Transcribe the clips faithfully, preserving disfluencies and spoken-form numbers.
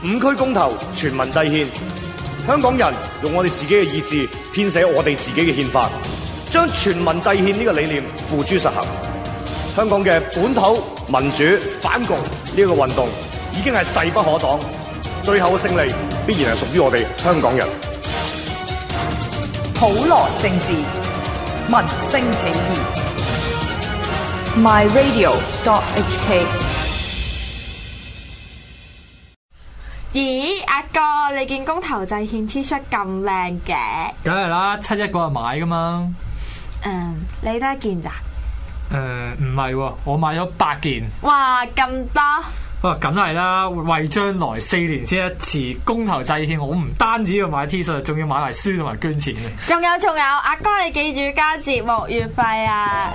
五區公投，全民制憲，香港人用我哋自己嘅意志編寫我哋自己嘅憲法，將全民制憲呢個理念付諸實行。香港嘅本土民主反共呢個運動已經係勢不可擋，最後嘅勝利必然係屬於我哋香港人。 普羅政治，民聲起義。My Radio dot H K。 咦，阿哥，你件公投制憲 T 恤咁靚嘅？ 梗係啦，七一嗰日買噶嘛。 嗯，你得一件咋？ 誒，唔係喎，我買咗八件。 哇，咁多！ 哇，梗係啦，為將來四年先一次公投制憲，我唔單止要買 T 恤，仲要買埋書同埋捐錢嘅。 仲有仲有，阿哥你記住交節目月費啊！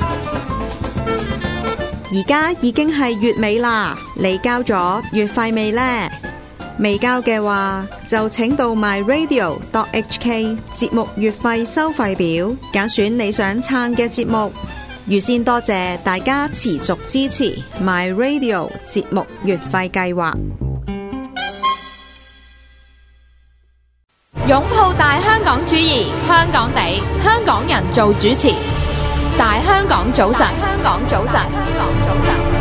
而家已經係月尾啦，你交咗月費未呢？未交嘅話，就請到 My Radio dot H K 節目月費收費表，揀選你想撐嘅節目。預先多謝大家持續支持 My Radio 節目月費計劃。 擁抱大香港主義，香港地，香港人做主持。大香港早晨，香港早晨，香港早晨。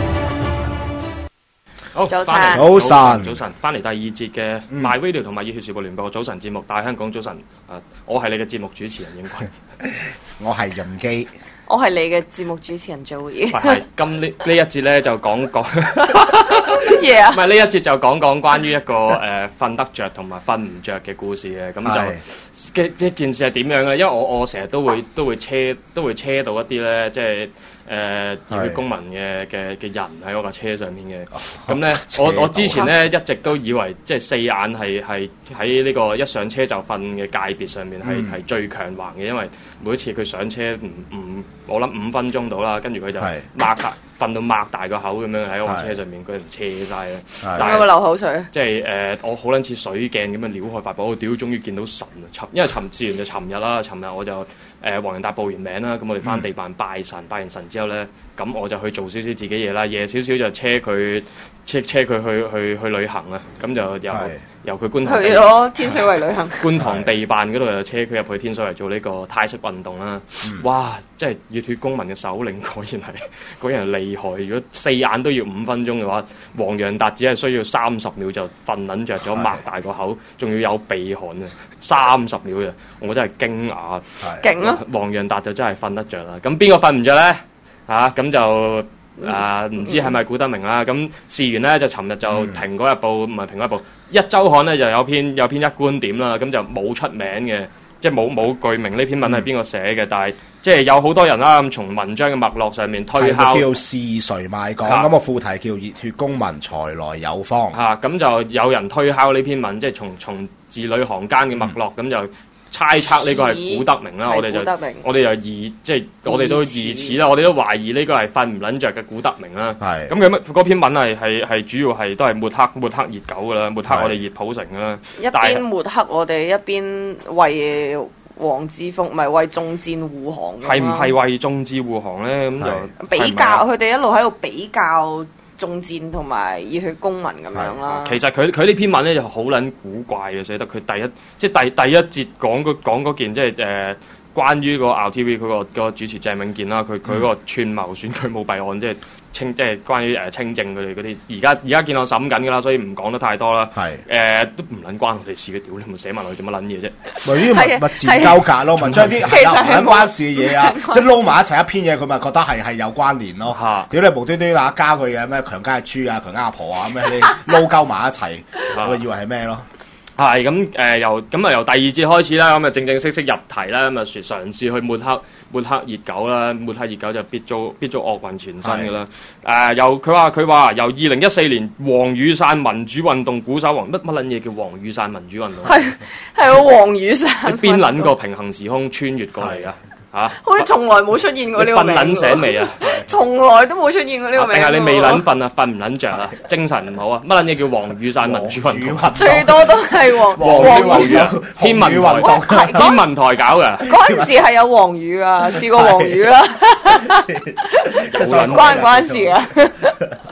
好， 早晨， 早晨，早晨，翻嚟第二節嘅 My Radio 同埋熱血時報聯播早晨節目，大香港早晨。啊，我係你嘅節目主持人應該， 我係潤基。 我係你嘅節目主持人 Joey。 係，今呢呢一節咧就講講乜嘢啊？ 唔係呢一節就講講關於一個誒瞓得着同埋瞓唔着嘅故事嘅，咁就嘅一件事係點樣咧？因為我我成日都會都會車都會車到一啲咧，即係誒熱血公民嘅嘅嘅人喺我架車上面嘅。咁咧，我我之前咧一直都以為即係四眼係係喺呢個一上車就瞓嘅界別上面係係、嗯、最強橫嘅，因為每一次佢上車唔唔我諗五分鐘到啦，跟住佢就擘大瞓到擘大個口咁樣喺我車上面，佢就斜晒啦。 但係有冇流口水？ 即係誒、呃，我好撚似水鏡咁樣撩開塊布，我屌終於見到神啊！尋因為尋自然就尋日啦，尋日我就誒黃仁達報完名啦，咁我哋翻地辦拜神，拜完神之後咧，咁我就去做少少自己嘢啦，夜少少就車佢車車佢去去去旅行啊，咁就由由佢觀塘去咗天水圍旅行， 觀塘地辦嗰度就車佢入去天水圍做呢個泰式運動啦。嗯、哇！即係熱血公民嘅首領果然係果然係厲害。如果四眼都要五分鐘嘅話，黃洋達只係需要三十秒就瞓撚着咗，擘大個口，仲要有鼻鼾啊！三十秒啊，我真係驚訝。 勁啊！ 黃洋達就真係瞓得着啦。咁邊個瞓唔着咧？嚇咁就。啊，唔知係咪古德明啦？咁事緣咧就尋日就停嗰日報，唔係停嗰日報，一週刊咧就有篇有篇一觀點啦，咁就冇出名嘅，即係冇冇具名呢篇文係邊個寫嘅，但係即係有好多人啦，咁從文章嘅脈絡上面推敲， 叫是誰賣港，咁個副題叫熱血公民財來有方， 嚇咁就有人推敲呢篇文，即係從從字裏行間嘅脈絡，咁就。猜測呢個係古德明啦，我哋就我哋就疑即係我哋都疑似啦，我哋都懷疑呢個係瞓唔撚着嘅古德明啦。係咁佢嗰篇文係係係主要係都係抹黑抹黑熱狗噶啦，抹黑我哋熱普城噶啦。 一邊抹黑我哋，一邊為黃之鋒唔係為中戰護航。 係唔係為中戰護航咧？咁就比較佢哋一路喺度比較。中戰同埋熱血公民咁樣啦。 其實佢佢呢篇文咧就好撚古怪嘅，寫得佢第一即係第第一節講嗰講嗰件即係誒、呃、關於個 R T V 佢、嗰個、嗰個主持鄭永健啦，佢佢嗰個串謀選舉舞弊案即係。清即係關於誒清正佢哋嗰啲，而家而家見我審緊㗎啦，所以唔講得太多啦。係誒、呃、都唔撚關我哋事嘅，屌你咪寫埋落去做乜撚嘢啫？ 咪呢啲物字交格咯，文章啲係啦，唔撚關事嘅嘢啊，即係撈埋一齊一篇嘢，佢咪覺得係係有關聯咯。嚇！屌你無端端啊加佢嘅咩強姦阿豬啊強姦阿婆啊咁樣你撈鳩埋一齊，我以為係咩咯？ 係咁誒，由咁啊由第二節開始啦，咁啊正正式式入題啦，咁啊嘗試去抹黑抹黑熱狗啦，抹黑熱狗就必遭必遭惡運纏身㗎啦。誒、呃，由佢話佢話由二零一四年黃雨傘民主運動鼓手黃乜乜撚嘢叫黃雨傘民主運動？係係個黃雨傘。 邊撚個平行時空穿越過嚟啊？嚇！ 好似從來冇出現過呢個名。 瞓撚醒未啊？ 從來都冇出現過呢個名。 定係你未撚瞓啊？瞓唔撚着啊？精神唔好啊？乜撚嘢叫黃雨傘民主運動？ 最多都係黃黃雨啊！天文台天文台搞嘅。 嗰陣時係有黃雨啊，試過黃雨啦。關唔關事啊？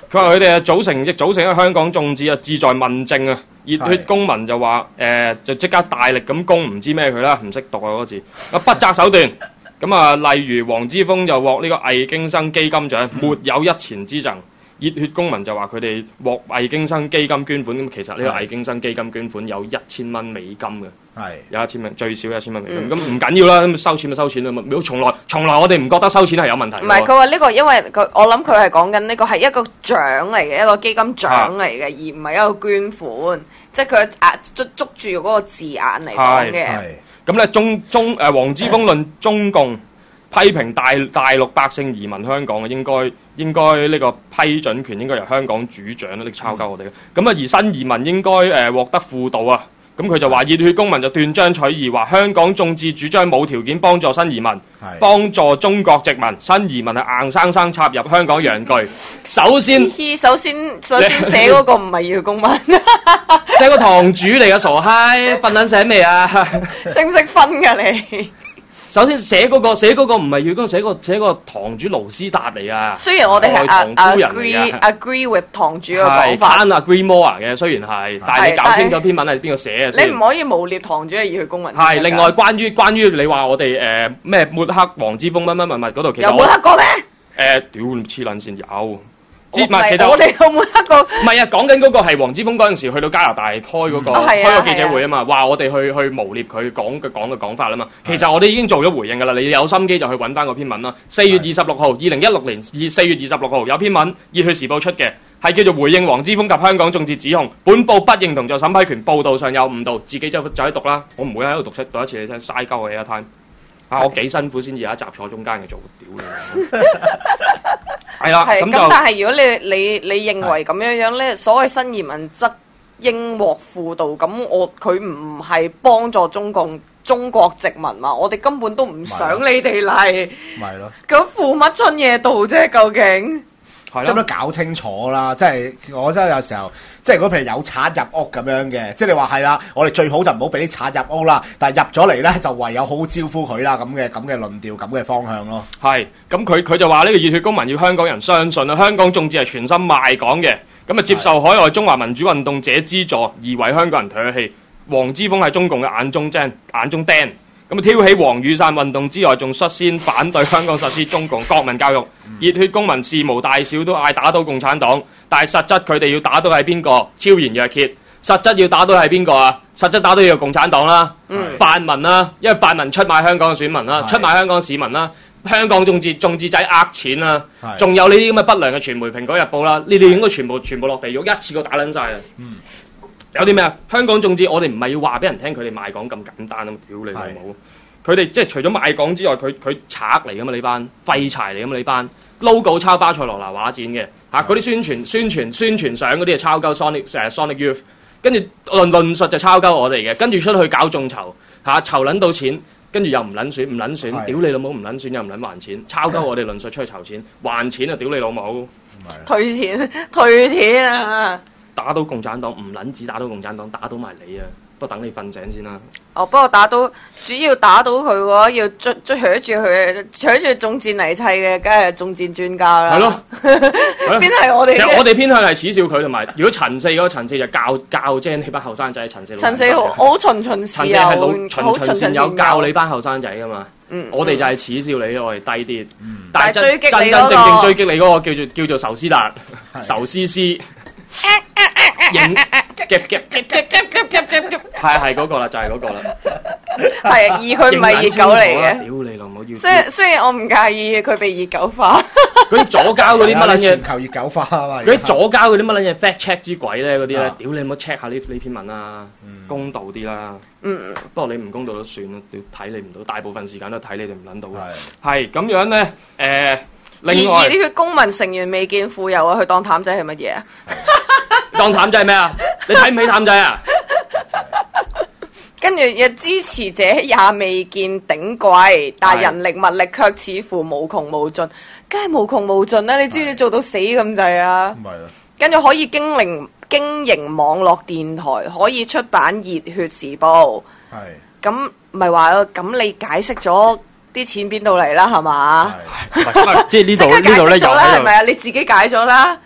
佢話佢哋啊組成亦組成一個香港眾志啊，志在問政啊。熱血公民就話誒、呃、就即刻大力咁攻唔知咩佢啦，唔識讀啊嗰個字啊，不擇手段。咁啊，例如黃之鋒就獲呢個魏京生基金獎，沒有一錢之贈。熱血公民就話佢哋獲魏京生基金捐款，咁其實呢個魏京生基金捐款有一千蚊美金嘅，係有一千蚊，最少一千蚊美金。咁唔緊要啦，咁收錢咪收錢啦，冇從來從來我哋唔覺得收錢係有問題。 唔係，佢話呢個因為佢，我諗佢係講緊呢個係一個獎嚟嘅，一個基金獎嚟嘅，啊、而唔係一個捐款，即係佢壓捉捉住嗰個字眼嚟講嘅。 咁咧中中誒黃之鋒論中共。批評大大陸百姓移民香港嘅，應該應該呢個批准權應該由香港主掌啦，你抄鳩我哋嘅。咁啊，而新移民應該誒、呃、獲得輔導啊。咁佢就話熱血公民就斷章取義，話香港眾志主張冇條件幫助新移民，幫助中國殖民，新移民係硬生生插入香港洋具。首先， 首先首先寫嗰個唔係熱血公民， 寫個堂主嚟嘅傻閪，瞓撚醒未啊？ 識唔識分㗎你？ 首先寫嗰、那個寫嗰個唔係要公寫個寫個堂主盧斯達嚟啊！ 雖然我哋係 agree agree with 堂主嘅講法， 係 agree more 嘅，雖然係，但係你搞清楚篇文係邊個寫嘅先。 你唔可以誣蔑堂主嘅熱血公民。 係另外關於關於你話我哋誒咩抹黑黃之鋒乜乜乜乜嗰度，其實有抹黑過咩？ 誒屌黐撚線有。 唔係，其實我哋有冇一個？ 唔係啊，講緊嗰個係黃之鋒嗰陣時去到加拿大開嗰、那個、嗯、開個記者會啊嘛，話我哋去去誣蔑佢講嘅講嘅講法啦嘛。其實我哋已經做咗回應㗎啦，你有心機就去揾翻嗰篇文啦。四月二十六號，二零一六年二四月二十六號有篇文，熱血時報出嘅，係叫做回應黃之鋒及香港眾志指控，本報不認同在審批權報導上有誤導，自己就就喺讀啦。我唔會喺度讀出讀一次你聽，嘥鳩我一 time。啊！我幾辛苦先至有一集坐中間嘅做，屌你！係啦，咁咁但係如果你你你認為咁樣樣咧，所謂新移民則應獲輔導，咁我佢唔係幫助中共中國殖民嘛？我哋根本都唔想你哋嚟， 咪咯？ 咁負乜春嘢道啫？究竟？ 即係都搞清楚啦，即係我真係有時候，即係如果譬如有賊入屋咁樣嘅，即係你話係啦，我哋最好就唔好俾啲賊入屋啦，但係入咗嚟咧就唯有好好招呼佢啦，咁嘅咁嘅論調，咁嘅方向咯。 係，咁佢佢就話呢個熱血公民要香港人相信啊，香港眾志係全心賣港嘅，咁啊接受海外中華民主運動者資助而為香港人唾棄，黃之鋒係中共嘅眼中釘，眼中釘。咁啊挑起黃雨傘運動之外，仲率先反對香港實施中共國民教育。熱血公民事無大小都嗌打倒共產黨，但係實質佢哋要打倒係邊個？超然若揭。實質要打倒係邊個啊？實質打倒要共產黨啦、嗯、泛民啦，因為泛民出賣香港嘅選民啦，出賣香港市民啦，香港眾志眾志仔呃錢啦，仲有呢啲咁嘅不良嘅傳媒，蘋果日報啦，你哋應該全部全部落地獄，一次過打撚晒啊！嗯有啲咩啊？香港眾志，我哋唔係要話俾人聽佢哋賣港咁簡單啊！屌你老母！佢哋即係除咗賣港之外，佢佢賊嚟噶嘛？呢班廢柴嚟噶嘛？呢班 logo 抄巴塞羅那畫展嘅嚇，嗰啲宣傳宣傳宣傳相嗰啲係抄鳩 Sonic 誒 Sonic Youth， 跟住論論述就抄鳩我哋嘅，跟住出去搞眾籌嚇，籌撚到錢，跟住又唔撚選唔撚選，屌你老母唔撚選又唔撚還錢，抄鳩我哋論述出去籌錢，還錢啊！屌你老母！ 退錢退錢啊！ 打到共產黨唔撚止打到共產黨，打到埋你啊！不過等你瞓醒先啦。 哦，不過打到主要打到佢嘅話，要追追搶住佢，搶住眾戰嚟砌嘅，梗係眾戰專家啦。係咯，邊係我哋？ 其實我哋偏向係恥笑佢，同埋如果陳四嗰個陳四就教教精你班後生仔，陳四老。 陳四好好循循善誘， 係老循循善誘教你班後生仔噶嘛。嗯，我哋就係恥笑你，我哋低啲。嗯，但係真真真正正追擊你嗰個叫做叫做仇斯達、仇斯斯。影夾夾夾夾夾夾夾夾夾，係係嗰個啦，就係嗰個啦。 係，而佢唔係熱狗嚟嘅。 屌你老母！ 雖然雖然我唔介意佢被熱狗化。 嗰啲左膠嗰啲乜撚嘢？ 全球熱狗化啊嘛！ 嗰啲左膠嗰啲乜撚嘢 fact check 之鬼咧，嗰啲咧，屌你唔好 check 下呢呢篇文啦，公道啲啦。嗯。不過你唔公道都算啦，要睇你唔到，大部分時間都睇你哋唔撚到嘅。係咁樣咧，誒。另外， 而呢啲公民成員未見富有啊，佢當譚仔係乜嘢啊？ 當譚仔係咩啊？你睇唔起譚仔啊？ 跟住嘅支持者也未見頂貴，但人力物力卻似乎無窮無盡，梗係無窮無盡啦！你知唔知做到死咁滯啊？唔係啊！跟住可以經營經營網絡電台，可以出版熱血時報。係咁，咪話咯？咁你解釋咗？啲錢邊度嚟啦？係嘛？ 即係呢度呢度咧，又係咪啊？你自己解咗啦。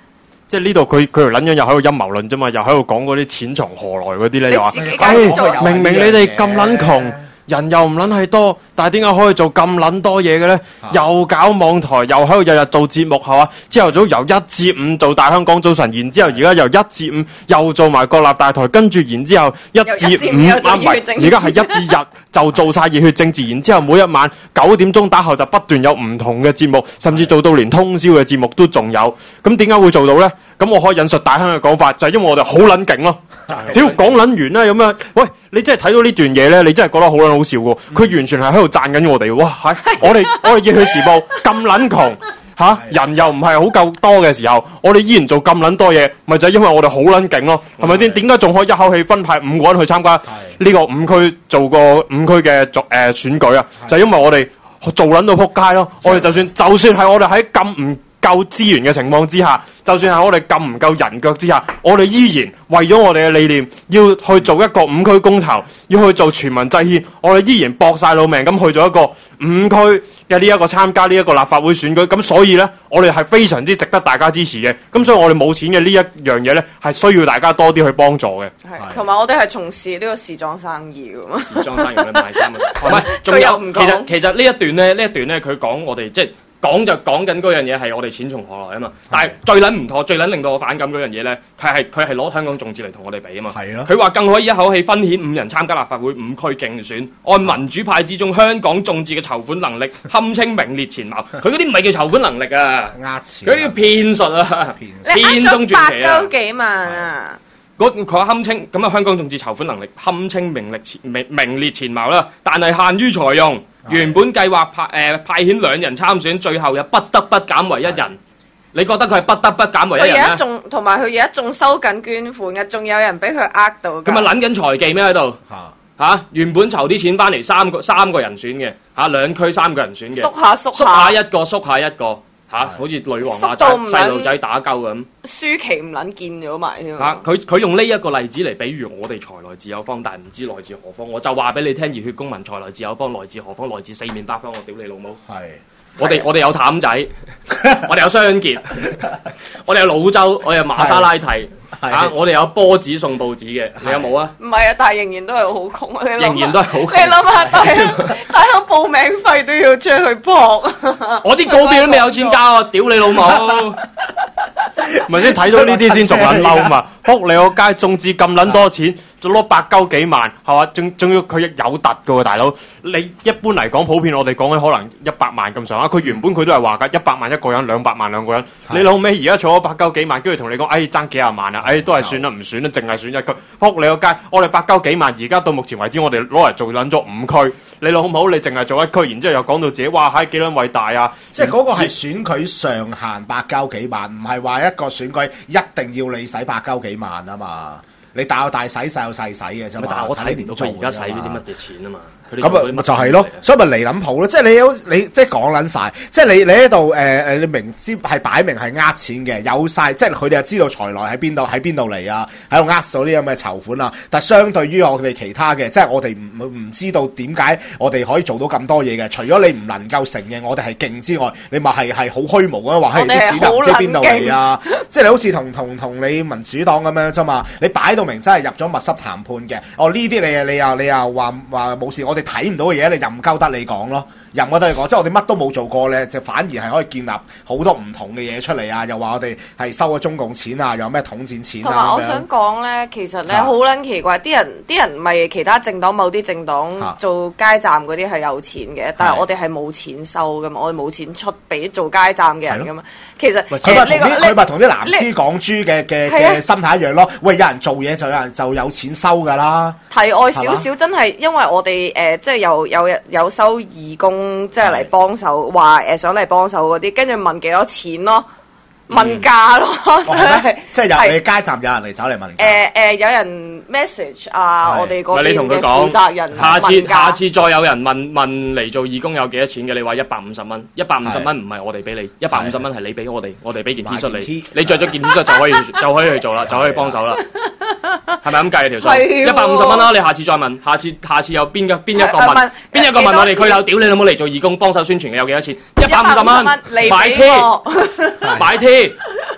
即係呢度佢佢條撚樣又喺度陰謀論啫嘛，又喺度講嗰啲錢從何來嗰啲咧，又話，哎，明明你哋咁撚窮。人又唔撚係多，但係點解可以做咁撚多嘢嘅咧？啊、又搞網台，又喺度日日做節目，係嘛？朝頭早由一至五做大香港早晨，然之後而家由一至五又做埋國立大台，跟住然之後一至五啱埋，而家係一至日就做晒熱血政治，然之後每一晚九點鐘打後就不斷有唔同嘅節目，甚至做到連通宵嘅節目都仲有。咁點解會做到咧？咁我可以引述大香嘅講法，就係、是、因為我哋好撚勁咯。只要講撚完啦，咁樣，喂，你真係睇到呢段嘢咧，你真係覺得好撚好笑喎。佢完全係喺度讚緊我哋，哇！係我哋我哋熱血時報咁撚窮嚇，人又唔係好夠多嘅時候，我哋依然做咁撚多嘢，咪就係因為我哋好撚勁咯，係咪先？點解仲可以一口氣分派五個人去參加呢個五區做個五區嘅作誒選舉啊？就係因為我哋做撚到撲街咯。我哋就算就算係我哋喺咁唔夠資源嘅情況之下，就算係我哋咁唔夠人腳之下，我哋依然為咗我哋嘅理念，要去做一個五區公投，要去做全民制憲，我哋依然搏晒老命咁去做一個五區嘅呢一個參加呢一個立法會選舉。咁所以呢，我哋係非常之值得大家支持嘅。咁所以我哋冇錢嘅呢一樣嘢呢，係需要大家多啲去幫助嘅。 係，同埋我哋係從事呢個時裝生意嘅嘛。 時裝生意你賣衫啊？唔係，仲有其實其實呢一段呢，呢一段呢，佢講我哋即係。講就講緊嗰樣嘢係我哋錢從何來啊嘛，但係最撚唔妥、最撚令到我反感嗰樣嘢咧，佢係佢係攞香港眾志嚟同我哋比啊嘛。係咯。佢話更可以一口氣分遣五人參加立法會五區競選，按民主派之中香港眾志嘅籌款能力，堪稱名列前茅。佢嗰啲唔係叫籌款能力啊，呃錢。佢啲叫騙術啊，騙中傳奇啊。你呃咗百幾萬啊？嗰佢堪稱咁啊，香港眾志籌款能力堪稱名列前名名列前茅啦，但係限於財用。原本計劃派誒、呃、派遣兩人參選，最後又不得不減為一人。你覺得佢係不得不減為一人咧？佢有一眾同埋佢有一眾收緊捐款嘅，仲有人俾佢呃到。咁啊撚緊財技咩喺度？嚇嚇！原本籌啲錢翻嚟三個三個人選嘅嚇，兩區三個人選嘅。縮下縮下，縮下一個，縮下一個。嚇、啊！好似女王話齋細路仔打鳩咁，舒淇唔撚見咗埋添。嚇！佢佢用呢一個例子嚟比喻我哋財來自有方，但係唔知來自何方。我就話俾你聽，熱血公民財來自有方，來自何方？來自四面八方。我屌你老母！係。我哋我哋有譚仔，我哋有雙傑，我哋有老周，我哋有馬莎拉蒂，啊，我哋有波子送報紙嘅，你有冇啊？唔係啊，但係仍然都係好窮啊！仍然都係好窮。你諗下，大家大家報名費都要出去撲，我啲告票都未有錢交啊！屌你老母！ 咪先睇到呢啲先仲撚嬲嘛？撲你個街，眾志咁撚多錢，仲攞百鳩幾萬，係嘛？仲仲要佢有突嘅喎，大佬。你一般嚟講，普遍我哋講緊可能一百萬咁上下。佢原本佢都係話㗎，一百萬一個人，兩百萬兩個人。你老尾而家儲咗百鳩幾萬，跟住同你講，哎爭幾廿萬啊！哎都係算啦，唔選啦，淨係選一區。撲你個街，我哋百鳩幾萬，而家到目前為止，我哋攞嚟做撚咗五區。你老母，你淨係做一區，然之後又講到自己，哇！係幾撚偉大啊！ 即係嗰個係選舉上限百鳩幾萬，唔係話一個選舉一定要你使百鳩幾萬啊嘛。你大有大使，細有細使嘅啫嘛。但係我睇唔到佢而家使呢啲乜嘢錢啊嘛。咁啊，咪就係咯，所以咪離撚譜咯。即係你有你即係講撚晒，即係你你喺度誒誒，你明知係擺明係呃錢嘅，有晒，即係佢哋又知道財來喺邊度，喺邊度嚟啊，喺度呃咗啲咁嘅籌款啊。但係相對於我哋其他嘅，即係我哋唔唔知道點解我哋可以做到咁多嘢嘅。除咗你唔能夠承認我哋係勁之外，你咪係係好虛無啊！話係啲錢唔知邊度嚟啊！即係你好似同同同你民主黨咁樣啫嘛，你擺到明真係入咗密室談判嘅。哦，呢啲你你又你又話話冇事，我哋睇唔到嘅嘢，你任鳩得你講咯，任鳩得你講，即係我哋乜都冇做過咧，就反而係可以建立好多唔同嘅嘢出嚟啊！又話我哋係收咗中共錢啊，又咩統戰錢啊，同埋我想講咧，其實咧好撚奇怪，啲人啲人唔係其他政黨某啲政黨做街站嗰啲係有錢嘅，啊、但係我哋係冇錢收噶嘛，我哋冇錢出俾做街站嘅人噶嘛。其實佢咪同啲佢咪同啲藍絲港豬嘅嘅嘅心態一樣咯。喂，有人做嘢就有人就有錢收噶啦。題外少少，真係因為我哋誒、呃、即係有有有收義工，即係嚟幫手，話誒、呃、想嚟幫手嗰啲，跟住問幾多錢咯。問價咯，真係即係有你街站有人嚟找你問價。誒誒，有人 message 啊，我哋嗰邊嘅負責人問價。下次下次再有人問問嚟做義工有幾多錢嘅，你話一百五十蚊，一百五十蚊唔係我哋俾你，一百五十蚊係你俾我哋，我哋俾件 T 恤你，你着咗件 T 恤就可以就可以去做啦，就可以幫手啦。係咪咁計條數？一百五十蚊啦，你下次再問，下次下次有邊個邊一個問，邊一個問我哋區友，屌你老母嚟做義工幫手宣傳嘅有幾多錢？一百五十蚊買 T 買 T。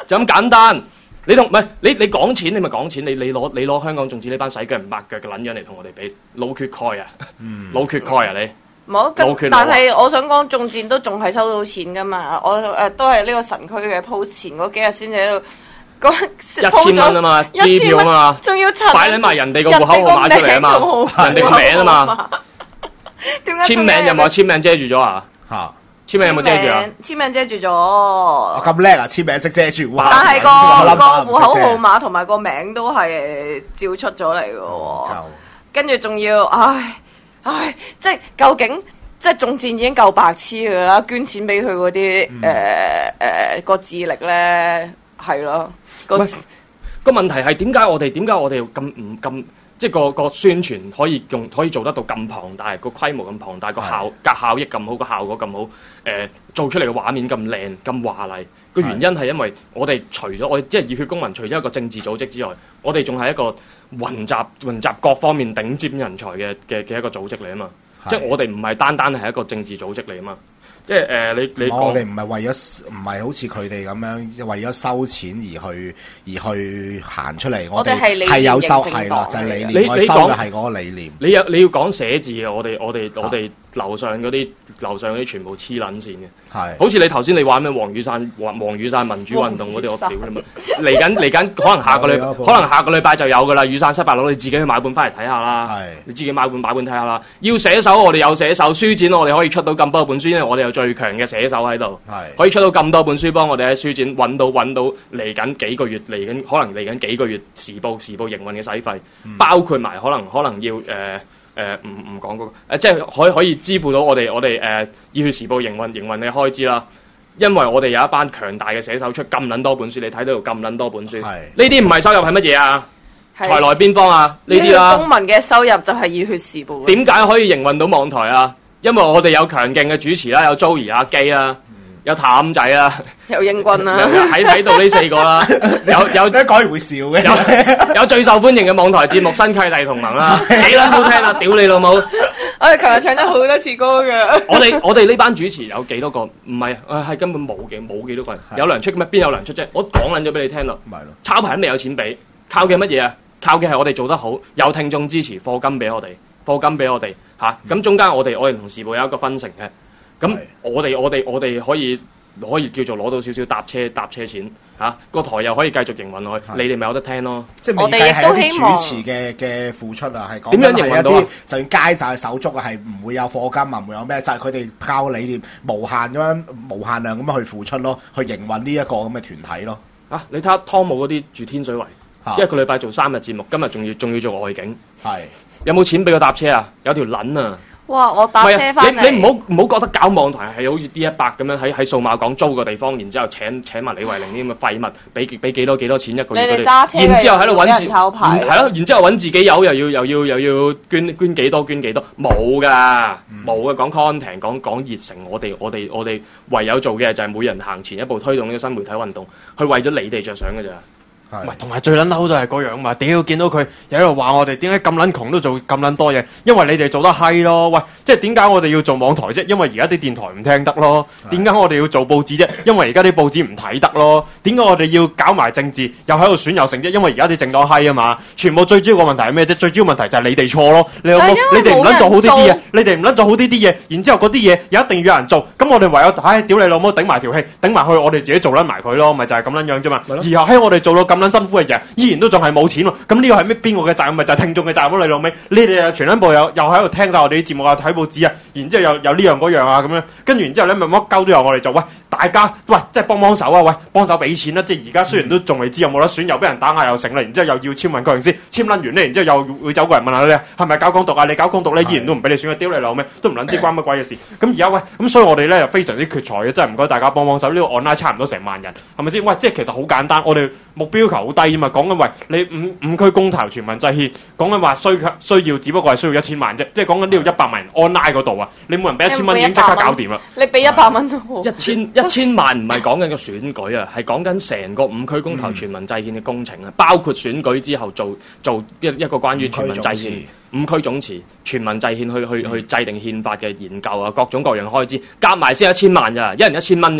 就咁簡單。你同唔係你你講錢，你咪講錢。你你攞你攞香港眾志呢班洗腳唔抹腳嘅撚樣嚟同我哋比，老缺鈣啊！ 嗯、 老缺鈣啊你！ 冇咁，但係我想講眾戰都仲係收到錢噶嘛。我誒、呃、都係呢個神區嘅鋪前嗰幾日先至喺度。 一千蚊啊嘛，支票啊嘛， 仲要擺喺埋人哋個戶口號碼出嚟啊嘛，人哋個名啊嘛，簽名有冇簽名遮住咗啊？嚇，簽名有冇遮住啊？ 簽名遮住咗。 咁叻啊！簽名識遮住， 但係個個戶口號碼同埋個名都係照出咗嚟嘅喎。跟住仲要，唉唉，即係究竟即係眾戰已經夠白痴㗎啦，捐錢俾佢嗰啲誒誒個智力咧係咯。個個問題係點解我哋點解我哋咁唔咁即係個個宣傳可以用可以做得到咁龐大，個規模咁龐大，個效個效益咁好，個效果咁好，誒、呃、做出嚟嘅畫面咁靚咁華麗。個原因係因為我哋除咗我哋即係熱血公民，除咗一個政治組織之外，我哋仲係一個混雜混雜各方面頂尖人才嘅嘅嘅一個組織嚟啊嘛。即係我哋唔係單單係一個政治組織嚟啊嘛。即係誒、呃，你你我哋唔係為咗唔係好似佢哋咁樣為咗收錢而去而去行出嚟，我哋係有收係啦，就係、是、理念。 你我收嘅係嗰個理念。 你有你要講寫字嘅，我哋我哋我哋樓上嗰啲樓上嗰啲全部黐撚線嘅。係，好似你頭先你話咩黃雨傘黃黃雨傘民主運動嗰啲，我屌你媽！嚟緊嚟緊，可能下個禮可能下個禮拜就有噶啦。雨傘失敗佬，你自己去買本翻嚟睇下啦。係，你自己買本買本睇下啦。要寫手，我哋有寫手；書展我哋可以出到咁多本書，因為我哋有最強嘅寫手喺度。係，可以出到咁多本書，幫我哋喺書展揾到揾到嚟緊幾個月嚟緊，可能嚟緊幾個月時報時報營運嘅使費，嗯、包括埋可能可能要誒。呃誒唔唔講嗰個誒，即係可以可以支付到我哋我哋誒熱血時報營運營運嘅開支啦。因為我哋有一班強大嘅寫手出咁撚多本書，你睇到咁撚多本書，呢啲唔係收入係乜嘢啊？財來邊方啊？呢啲啦。 公民嘅收入就係熱血時報。 點解可以營運到網台啊？因為我哋有強勁嘅主持啦，有 Joey 阿基啦。有譚仔啦， 有英軍啦， 喺睇到呢四個啦，有有一講完會笑嘅， 有有最受歡迎嘅網台節目《新契弟同盟》啦，幾撚好聽啦，屌你老母！ 我哋琴日唱咗好多次歌㗎。 我哋我哋呢班主持有幾多個？唔係誒，係根本冇嘅，冇幾多個人有糧出咩？邊有糧出啫？我講撚咗俾你聽咯，抄牌都未有錢俾，靠嘅乜嘢啊？靠嘅係我哋做得好，有聽眾支持，課金俾我哋，課金俾我哋嚇。咁、啊、中間我哋我哋同時報有一個分成嘅。咁我哋我哋我哋可以可以叫做攞到少少搭車搭車錢嚇，個、啊、台又可以繼續營運落去，你哋咪有得聽咯。 即係未計係一啲主持嘅嘅付出啊，係講緊係一啲就算街站手足啊，係唔會有課金啊，唔會有咩，就係佢哋靠理念無限咁樣無限量咁樣去付出咯，去營運呢一個咁嘅團體咯。啊， 你睇下湯姆嗰啲住天水圍，啊、一個禮拜做三日節目，今日仲要仲要做外景，係有冇錢俾佢搭車啊？有條撚啊！ 哇！我搭車翻嚟， 你你唔好唔好覺得搞網台係好似 D 一百咁樣喺喺數碼港租個地方，然之後請請埋李慧玲啲咁嘅廢物，俾俾幾多幾多錢一個月佢哋，然之後喺度揾自己抄牌，係咯，然之後揾自己有又要又要又要捐捐幾多捐幾多，冇噶冇嘅，講 content 講講熱誠，我哋我哋我哋唯有做嘅就係每人行前一步推動呢個新媒體運動，去為咗你哋着想嘅咋。 唔係，同埋最撚嬲都係嗰樣嘛！屌，見到佢又喺度話我哋點解咁撚窮都做咁撚多嘢？因為你哋做得閪咯！喂，即係點解我哋要做網台啫？因為而家啲電台唔聽得咯。點解我哋要做報紙啫？因為而家啲報紙唔睇得咯。點解我哋要搞埋政治，又喺度選又成啫？因為而家啲政黨閪啊嘛！全部最主要個問題係咩啫？最主要問題就係你哋錯咯！你有冇？你哋唔撚做好呢啲嘢，你哋唔撚做好呢啲嘢，然之後嗰啲嘢又一定要有人做。咁我哋唯有唉，屌你老母，頂埋條氣，頂埋去，我哋自己做撚埋佢咯，咪就係咁撚樣啫嘛。然後喺我哋做到咁撚辛苦嘅嘢，依然都仲係冇錢喎。咁呢個係咩？邊個嘅責任？咪就係、是、聽眾嘅責任咯。你老味，你哋又全撚部又又喺度聽晒我哋啲節目啊，睇報紙啊，然之後又有呢樣嗰樣啊咁樣，跟住然之後咧咪乜鳩都有我哋做。喂，大家喂，即係幫幫手啊！喂，幫手俾錢啦！即係而家雖然都仲未知有冇得選，又俾人打壓又成啦，然之後又要簽文確認先，簽撚完咧，然之後又會走過嚟問下你係咪搞港獨啊？你搞港獨咧，依然都唔俾你選，丟你老味，都唔撚知關乜鬼嘅事。咁而家喂，咁所以我哋咧又非常之缺財嘅，真係唔該大家幫幫手。呢、這個 online 差唔多成萬人，係咪先？喂，即係其實好簡單，我哋目標求好低啫嘛。講緊喂，你五五區公投全民制憲，講緊話需需要，只不過係需要一千萬啫。即係講緊呢度一百萬人 online 嗰度啊，你每人俾一千蚊已經即刻搞掂啦。 你俾一百蚊都好。 一千一千萬唔係講緊個選舉啊，係講緊成個五區公投全民制憲嘅工程啊，嗯、包括選舉之後做做一一個關於全民制憲。五區總辭、全民制憲去去去制定憲法嘅研究啊，各種各樣開支，夾埋先一千萬咋，一人一千蚊咋，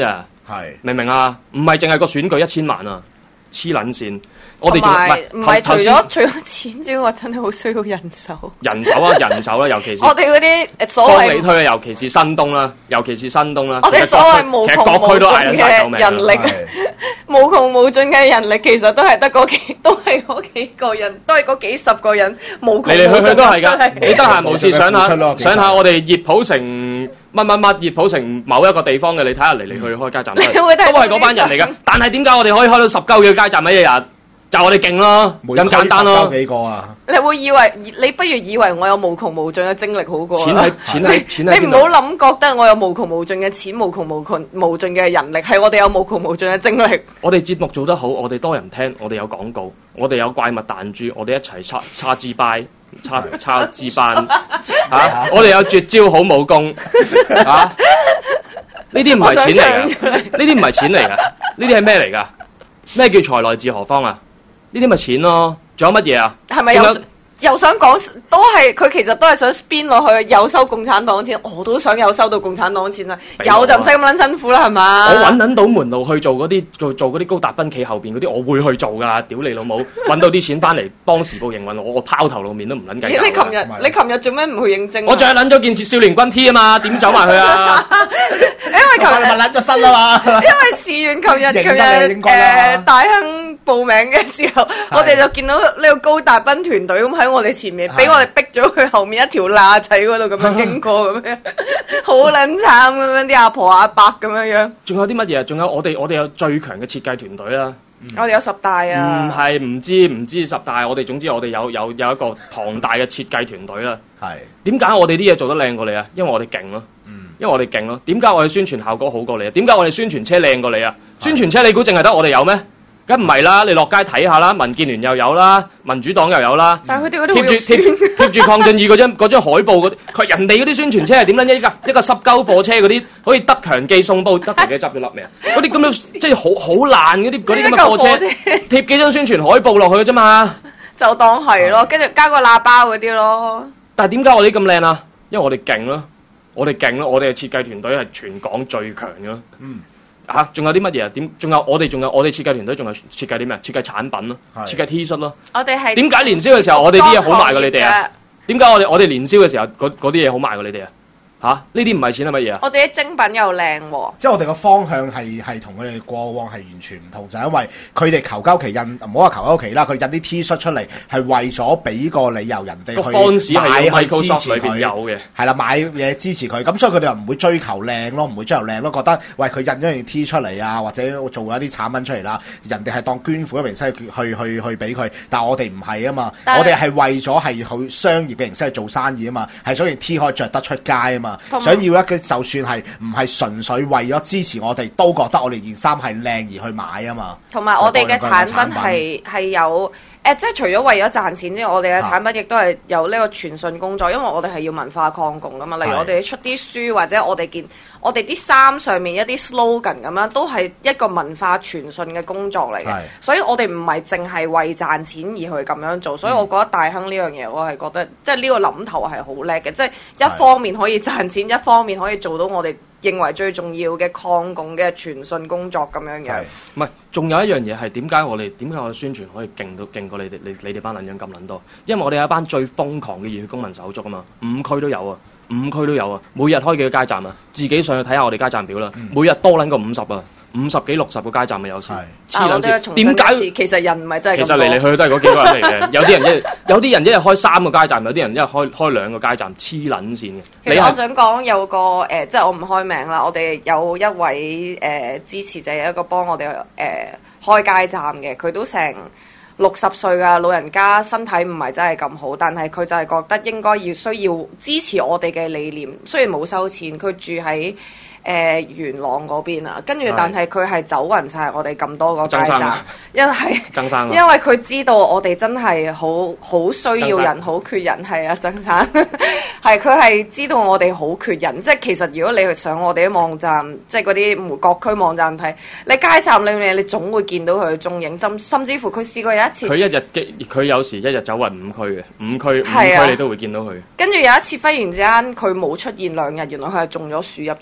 係明唔明啊？唔係淨係個選舉一千萬啊，黐撚線。我哋仲唔係除咗除咗錢之外，真係好需要人手。 人手啊，人手啦，尤其是我哋嗰啲所謂幫你推啊，尤其是新東啦，尤其是新東啦。 我哋所謂無窮無盡嘅人力，無窮無盡嘅人力，其實都係得嗰幾，都係嗰幾個人，都係嗰幾十個人，無窮無盡。 嚟嚟去去都係㗎。你得閒無事上下上下我哋熱普城乜乜乜熱普城某一個地方嘅，你睇下嚟嚟去去開街站都係嗰班人嚟㗎。但係點解我哋可以開到十鳩嘅街站喺一日？就我哋勁咯，咁簡單咯。 幾個啊？ 你會以為你不如以為我有無窮無盡嘅精力好過。 錢喺錢喺錢喺邊度？ 你唔好諗覺得我有無窮無盡嘅錢、無窮無窮無盡嘅人力，係我哋有無窮無盡嘅精力。 我哋節目做得好，我哋多人聽，我哋有廣告，我哋有怪物彈珠，我哋一齊叉叉支班、叉叉支班嚇，我哋有絕招好武功嚇。呢啲唔係錢嚟㗎，呢啲唔係錢嚟㗎，呢啲係咩嚟㗎？咩叫財來自何方啊？呢啲咪錢咯，仲有乜嘢啊？ 係咪又又想講都係佢其實都係想 spin 落去，有收共產黨錢，我都想有收到共產黨錢啊！有就唔使咁撚辛苦啦，係嘛？ 我揾撚到門路去做嗰啲做做嗰啲高達賓企後邊嗰啲，我會去做㗎。屌你老母，揾到啲錢翻嚟幫時報營運，我我拋頭露面都唔撚計。 你琴日你琴日做咩唔去應徵？ 我仲係撚咗件事少年軍 T 啊嘛，點走埋去啊？ 因為琴日咪撚咗身啊嘛。 因為事緣琴日琴日誒大亨報名嘅時候，我哋就見到呢個高達賓團隊咁喺我哋前面，俾我哋逼咗去後面一條罅仔嗰度咁樣經過咁樣，好撚慘咁樣啲阿婆阿伯咁樣樣。 仲有啲乜嘢？仲有我哋我哋有最強嘅設計團隊啦。 我哋有十大啊。 唔係唔知唔知十大，我哋總之我哋有有有一個龐大嘅設計團隊啦。 係點解我哋啲嘢做得靚過你啊？因為我哋勁咯。因為我哋勁咯。點解我哋宣傳效果好過你啊？點解我哋宣傳車靚過你啊？宣傳車你估淨係得我哋有咩？梗唔係啦，你落街睇下啦，民建聯又有啦，民主黨又有啦。 但係佢哋嗰啲貼住貼貼住抗震二嗰張嗰張海報嗰啲，佢人哋嗰啲宣傳車係點咧？一架一架濕鳩貨車嗰啲，好似德強記送報，德強記執咗粒未啊？嗰啲咁樣即係好好爛嗰啲嗰啲咁嘅貨車，貼幾張宣傳海報落去嘅啫嘛。 就當係咯，跟住加個喇叭嗰啲咯。 但係點解我哋咁靚啊？因為我哋勁咯，我哋勁咯，我哋嘅設計團隊係全港最強嘅咯。嗯。嚇，仲有啲乜嘢啊？點？仲有我哋仲有我哋設計團隊仲有設計啲咩？設計產品咯，設計 T 恤咯。 我哋係點解年宵嘅時候我哋啲嘢好賣過你哋啊？點解我哋我哋年宵嘅時候嗰嗰啲嘢好賣過你哋啊？嚇，呢啲唔係錢係乜嘢啊？ 我哋啲精品又靚喎。 即係我哋個方向係係同佢哋過往係完全唔同，就係因為佢哋求鳩其印，唔好話求鳩其啦，佢印啲 T 恤出嚟係為咗俾個理由人哋去買去支持佢， 有嘅係啦，買嘢支持佢，咁所以佢哋又唔會追求靚咯，唔會追求靚咯，覺得喂佢印一樣 T 出嚟啊，或者做一啲產品出嚟啦，人哋係當捐款嘅形式去去去去俾佢，但係我哋唔係啊嘛，我哋係為咗係去商業嘅形式去做生意啊嘛，係所以 T 可以着得出街啊嘛。想要一個就算係唔係純粹為咗支持我哋，都覺得我哋件衫係靚而去買啊嘛。 同埋我哋嘅產品係係有誒，即係除咗為咗賺錢之外，我哋嘅產品亦都係有呢個傳信工作，因為我哋係要文化抗共噶嘛。例如我哋出啲書或者我哋件我哋啲衫上面一啲 slogan 咁樣，都係一個文化傳信嘅工作嚟嘅。所以我哋唔係淨係為賺錢而去咁樣做。所以我覺得大亨呢樣嘢，我係覺得即係呢個諗頭係好叻嘅，即係一方面可以賺錢，一方面可以做到我哋認為最重要嘅抗共嘅傳信工作咁樣嘅。 唔係，仲有一樣嘢係點解我哋點解我哋宣傳可以勁到勁過你哋你你哋班撚樣咁撚多？因為我哋有一班最瘋狂嘅熱血公民手足啊嘛，五區都有啊，五區都有啊，每日開幾個街站啊，自己上去睇下我哋街站表啦，嗯、每日多撚過五十啊。五十幾六十個街站咪有時，黐撚線。點解其實人唔係真係咁多？ 其實嚟嚟去去都係嗰幾個人嚟嘅。有啲人一有啲人一日開三個街站，有啲人一日開開兩個街站，黐撚線嘅。 其實我想講有個誒、呃，即係我唔開名啦。我哋有一位誒、呃、支持者，有一個幫我哋誒、呃、開街站嘅，佢都成六十歲㗎老人家，身體唔係真係咁好，但係佢就係覺得應該要需要支持我哋嘅理念。雖然冇收錢，佢住喺誒、呃、元朗嗰邊啊，跟住但係佢係走勻晒我哋咁多個街站，因為因為佢知道我哋真係好好需要人，好缺人，係啊，曾生係佢係知道我哋好缺人，即係其實如果你去上我哋啲網站，即係嗰啲各區網站睇，你街站裏面你總會見到佢嘅蹤影，甚甚至乎佢試過有一次， 佢一日佢有時一日走勻五區嘅，五區五區你都會見到佢。 跟住有一次忽然之間佢冇出現兩日，原來佢係中咗暑入咗醫院。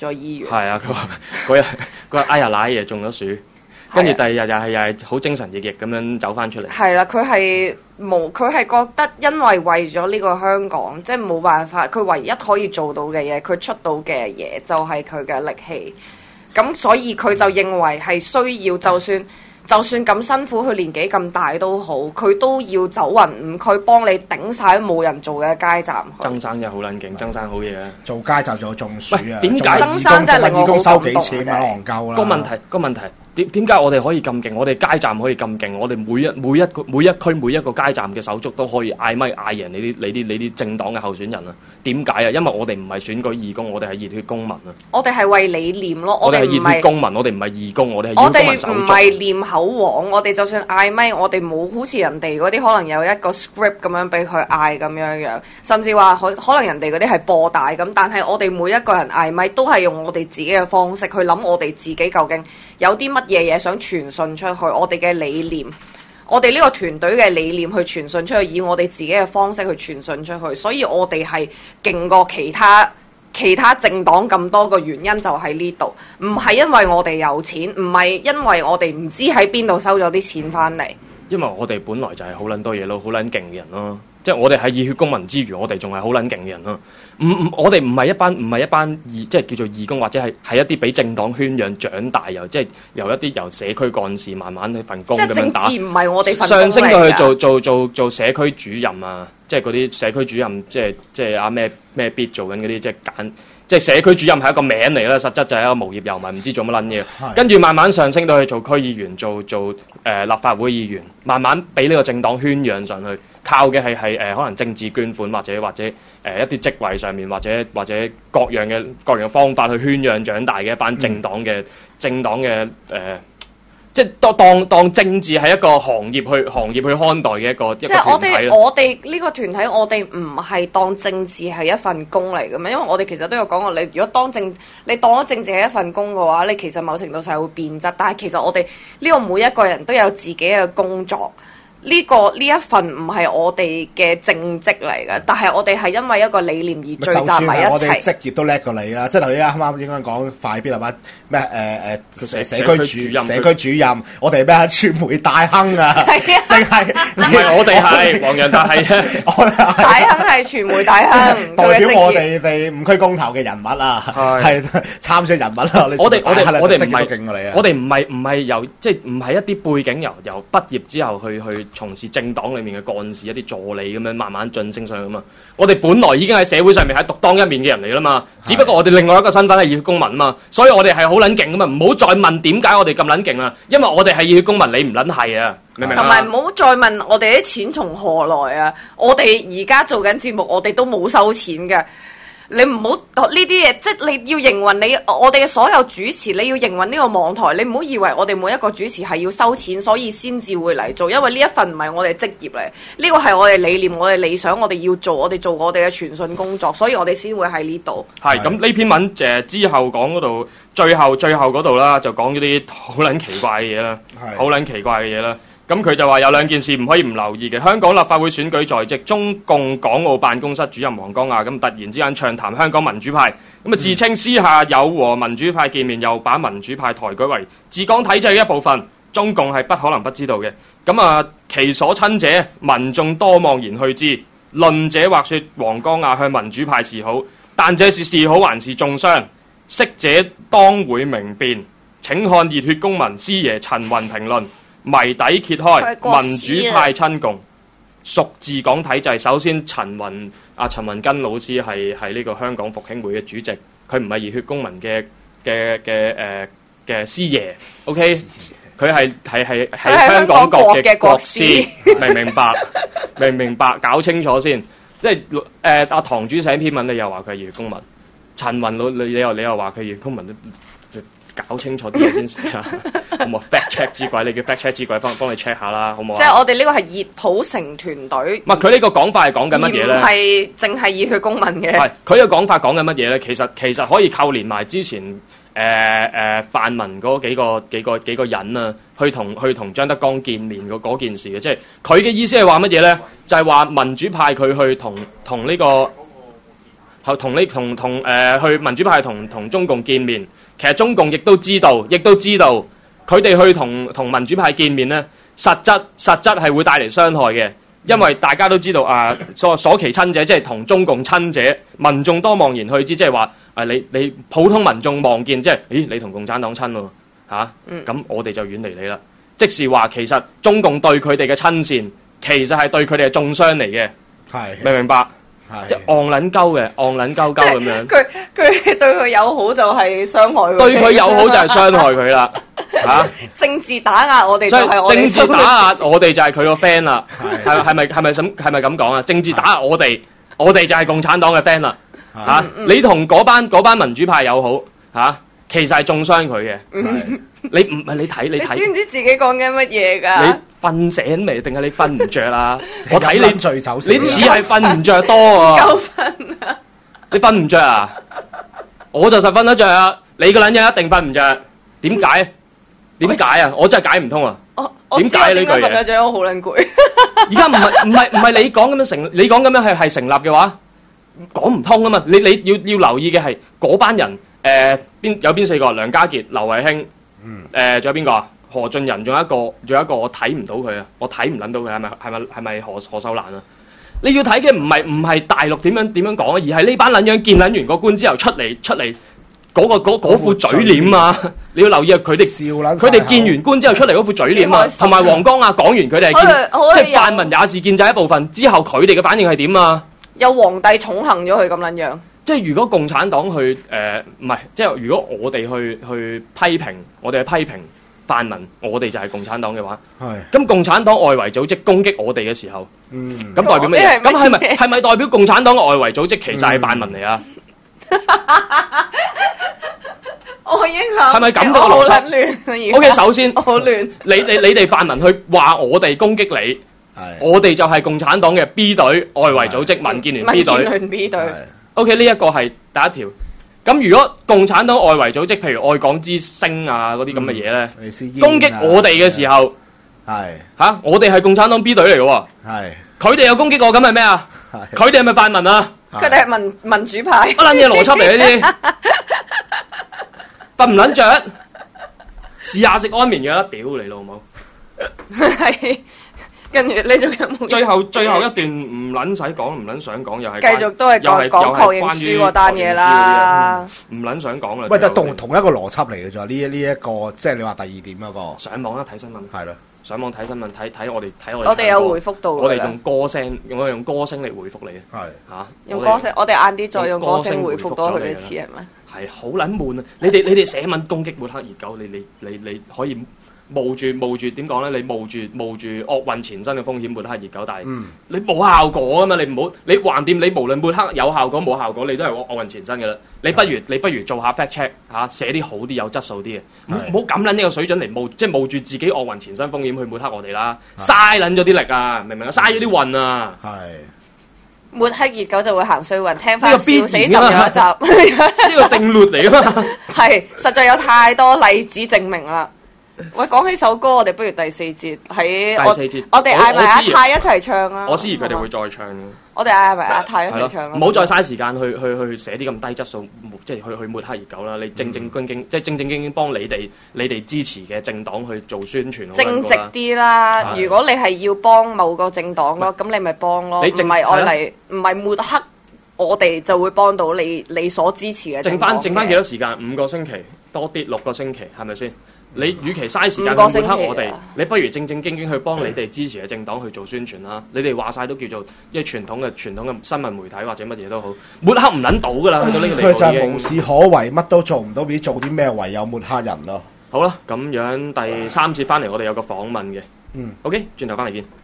係啊，佢話嗰日嗰日哎呀瀨嘢中咗暑，跟住第二日又係又係好精神奕奕咁樣走翻出嚟。 係啦，佢係冇，佢係覺得因為為咗呢個香港，即係冇辦法，佢唯一可以做到嘅嘢，佢出到嘅嘢就係佢嘅力氣。咁所以佢就認為係需要，就算就算咁辛苦，佢年紀咁大都好，佢都要走勻五區幫你頂晒冇人做嘅街站。 曾生就好撚勁，曾生好嘢啊！ 做街站仲有中暑啊！ 點解曾生真係令我好收幾錢咪戇鳩啦？ 個問題個問題點點解我哋可以咁勁？我哋街站可以咁勁？我哋每一每一個每一區每一個街站嘅手足都可以嗌咪嗌贏你啲你啲你啲政黨嘅候選人啊？點解啊？因為我哋唔係選舉義工，我哋係熱血公民啊！ 我哋係為理念咯， 我哋係唔熱血公民，我哋唔係義工，我哋係我熱血公民手足。 哋唔係念口簧，我哋就算嗌咪，我哋冇好似人哋嗰啲可能有一個 script 咁樣俾佢嗌咁樣樣，甚至話可可能人哋嗰啲係播帶咁，但係我哋每一個人嗌咪都係用我哋自己嘅方式去諗，我哋自己究竟有啲乜嘢嘢想傳信出去，我哋嘅理念。我哋呢個團隊嘅理念去傳信出去，以我哋自己嘅方式去傳信出去，所以我哋係勁過其他其他政黨咁多個原因就喺呢度，唔係因為我哋有錢，唔係因為我哋唔知喺邊度收咗啲錢翻嚟。 因為我哋本來就係好撚多嘢咯，好撚勁嘅人咯。即係我哋係熱血公民之餘，我哋仲係好撚勁嘅人咯。唔唔，我哋唔係一班唔係一班義，即係叫做義工，或者係係一啲俾政黨圈養長大，由即係由一啲由社區幹事慢慢去份工咁樣打。 即係政治唔係我哋份工嚟㗎。 上升到去做做做做社區主任啊，即係嗰啲社區主任，即係即係阿咩咩必做緊嗰啲，即係揀。即係社區主任係一個名嚟啦，實質就係一個無業遊民，唔知做乜撚嘢。跟住慢慢上升到去做區議員，做做誒、呃、立法會議員，慢慢俾呢個政黨圈養上去，靠嘅係係誒可能政治捐款或者或者誒、呃、一啲職位上面或者或者各樣嘅各樣嘅方法去圈養長大嘅一班政黨嘅、嗯、政黨嘅誒。呃即係當當當政治係一個行業去行業去看待嘅一個一個團體。 即係我哋我哋呢個團體，我哋唔係當政治係一份工嚟嘅嘛。因為我哋其實都有講過，你如果當政你當咗政治係一份工嘅話，你其實某程度上係會變質。但係其實我哋呢個每一個人都有自己嘅工作。呢、這個呢一份唔係我哋嘅正職嚟嘅，但係我哋係因為一個理念而聚集埋一齊。 我哋職業都叻過你啦，即係頭先啱啱應該講快必係嘛？咩誒誒社社區主任社區主任，我哋咩啊傳媒大亨啊，淨係唔係我哋係黃洋達係啊， 大亨係傳媒大亨， 代表我哋哋五區公投嘅人物啊，係參選人物啊。 我哋我哋我哋唔係勁過你啊！ 我哋唔係唔係由即係唔係一啲背景由由畢業之後去去。從事政黨裏面嘅幹事，一啲助理咁樣慢慢晉升上去嘛。我哋本來已經喺社會上面係獨當一面嘅人嚟啦嘛，只不過我哋另外一個身份係熱血公民啊嘛，所以我哋係好撚勁噶嘛。唔好再問點解我哋咁撚勁啦，因為我哋係熱血公民，你唔撚係啊，明唔明啊？ 同埋唔好再問我哋啲錢從何來啊！我哋而家做緊節目，我哋都冇收錢嘅。你唔好呢啲嘢，即係你要營運你我哋嘅所有主持，你要營運呢個網台，你唔好以為我哋每一個主持係要收錢，所以先至會嚟做，因為呢一份唔係我哋職業嚟，呢個係我哋理念、我哋理想，我哋要做，我哋做我哋嘅傳訊工作，所以我哋先會喺呢度。 係咁呢篇文誒、呃、之後講嗰度，最後最後嗰度啦，就講咗啲好撚奇怪嘅嘢啦，好撚奇怪嘅嘢啦。咁佢就話有兩件事唔可以唔留意嘅。香港立法會選舉在即，中共港澳辦公室主任黃光亞咁突然之間暢談香港民主派，咁啊自稱私下有和民主派見面，又把民主派抬舉為治港體制嘅一部分，中共係不可能不知道嘅。咁啊，其所親者，民眾多望然去之。論者或說黃光亞向民主派示好，但這是示好還是中傷？識者當會明辨。請看熱血公民師爺陳雲評論。謎底揭開，民主派親共屬治港體制。首先，陳雲阿陳雲根老師係係呢個香港復興會嘅主席，佢唔係熱血公民嘅嘅嘅誒嘅師爺 ，OK，佢係係係係香港國嘅國師，明唔明白？明唔明白？搞清楚先，即係誒阿堂主寫篇文，你又話佢係熱血公民，陳雲老你又你又話佢熱血公民都。搞清楚啲嘢先死啊！好冇 fact check 之鬼，你叫 fact check 之鬼幫幫你 check 下啦，好唔好啊？ 即係我哋呢個係熱普城團隊。 唔係佢呢個講法係講緊乜嘢咧？ 唔係淨係熱血公民嘅。係佢呢個講法講緊乜嘢咧？其實其實可以扣連埋之前誒誒、呃呃、泛民嗰幾個幾個幾個人啊，去同去同張德江見面嗰嗰件事嘅，即係佢嘅意思係話乜嘢咧？就係、是、話民主派佢去同同呢個同呢同同誒去民主派同同中共見面。 其實中共亦都知道，亦都知道佢哋去同同民主派見面咧，實質實質係會帶嚟傷害嘅，因為大家都知道啊，所所其親者即係同中共親者，民眾多望言去之，即係話誒你你普通民眾望見即係，咦你同共產黨親喎嚇，咁、啊嗯、我哋就遠離你啦。即是話其實中共對佢哋嘅親善，其實係對佢哋嘅中傷嚟嘅，明唔明白？即係戇撚鳩嘅，戇撚鳩鳩咁樣。佢佢對佢友好就係傷害佢。 對佢友好就係傷害佢啦，嚇！ 政治打壓我哋就係我哋。 政治打壓我哋就係佢個 friend 啦，係係咪係咪咁係咪咁講啊？政治打壓我哋，我哋就係共產黨嘅 friend 啦，嚇！你同嗰班嗰班民主派友好嚇，其實係中傷佢嘅。你唔係你睇你睇。 你知唔知自己講緊乜嘢㗎？ 你瞓醒未？定係你瞓唔着啦？我睇你醉酒， 你似係瞓唔着多啊！ 夠瞓啊！ 你瞓唔着啊？我就實瞓得着啊！你個撚樣一定瞓唔着，點解？點解啊？我真係解唔通啊！點解呢句嘢？ 瞓得着我好撚攰。 而家唔係唔係唔係你講咁樣成，你講咁樣係係成立嘅話，講唔通啊嘛！你你要要留意嘅係嗰班人誒邊有邊四個？梁家傑、劉慧卿，誒仲有邊個啊？何俊仁，仲有一個，仲有一個我睇唔到佢啊！我睇唔撚到佢係咪係咪係咪何何秀蘭啊？你要睇嘅唔係唔係大陸點樣點樣講啊，而係呢班撚樣見撚完個官之後出嚟出嚟嗰、嗰個嗰副嘴臉啊！你要留意啊，佢哋佢哋見完官之後出嚟嗰副嘴臉啊，同埋黃江啊講完佢哋係見即係泛民也是建制一部分之後，佢哋嘅反應係點啊？ 有皇帝寵幸咗佢咁撚樣。 即係如果共產黨去誒唔係，即係如果我哋去去批評，我哋去批評。泛民，我哋就係共產黨嘅話，咁共產黨外圍組織攻擊我哋嘅時候，咁、嗯、代表乜嘢？咁係咪係咪代表共產黨嘅外圍組織其實係泛民嚟啊？ 我影響係咪咁個邏輯 ？O K， 首先， 好亂。 你你你哋泛民去話我哋攻擊你，我哋就係共產黨嘅 B 隊外圍組織民建聯 B 隊。民建聯 B 隊。 O K， 呢一個係第一條。咁如果共產黨外圍組織，譬如愛港之星啊嗰啲咁嘅嘢咧，攻擊我哋嘅時候，係嚇、啊、我哋係共產黨 B 隊嚟嘅喎，係佢哋有攻擊我，咁係咩啊？佢哋係咪泛民啊？ 佢哋係民民主派。乜撚嘢邏輯嚟呢啲？瞓唔撚着？試下食安眠藥啦！屌你老母！ 係。跟住你仲有冇？ 最後最後一段唔撚使講，唔撚想講，又係繼續都係講講確認書嗰單嘢啦。唔撚想講啦。 喂，但同同一個邏輯嚟嘅啫。呢呢一個即係你話第二點嗰個。 上網啦，睇新聞。係咯。上網睇新聞，睇睇我哋睇我哋。 我哋有回覆到。 我哋用歌聲，我哋用歌聲嚟回覆你。係嚇。 用歌聲，我哋晏啲再用歌聲回覆多佢一次係咪？ 係好撚悶啊！你哋你哋寫文攻擊抹黑熱狗，你你你你可以。冒住冒住點講咧？你冒住冒住惡運纏身嘅風險抹黑熱狗，但係、嗯、你冇效果啊嘛！你唔好你橫掂，你無論抹黑有效果冇效果，你都係惡惡運纏身嘅啦。你不如你不如做下 fact check 嚇、啊，寫啲好啲有質素啲嘅，唔好咁撚呢個水準嚟冒，即係冒住自己惡運纏身風險去抹黑我哋啦，嘥撚咗啲力啊！明唔明啊？嘥咗啲運啊！係抹黑熱狗就會行衰運，聽翻笑死就有一集， 呢個定律嚟啊嘛！ 係實在有太多例子證明啦。喂，講起首歌，我哋不如第四節喺我我哋嗌埋阿泰一齊唱啦。 我思怡佢哋會再唱嘅。 我哋嗌埋阿泰一齊唱啦。 唔好再嘥時間去去去寫啲咁低質素，即係去去抹黑熱狗啦。你正正經經，即係正正經經幫你哋你哋支持嘅政黨去做宣傳。 正直啲啦！如果你係要幫某個政黨咯，咁你咪幫咯。唔係愛嚟，唔係抹黑我哋就會幫到你你所支持嘅。 剩翻剩翻幾多時間？五個星期多啲，六個星期係咪先？你與其嘥時間去抹黑我哋，你不如正正經經去幫你哋支持嘅政黨去做宣傳啦。你哋話晒都叫做一傳統嘅傳統嘅新聞媒體或者乜嘢都好，抹黑唔撚到噶啦，去到呢個地步已經。 佢就係無事可為，乜都做唔到，唔知做啲咩，唯有抹黑人咯。 好啦，咁樣第三節翻嚟，我哋有個訪問嘅。嗯。OK，轉頭翻嚟見。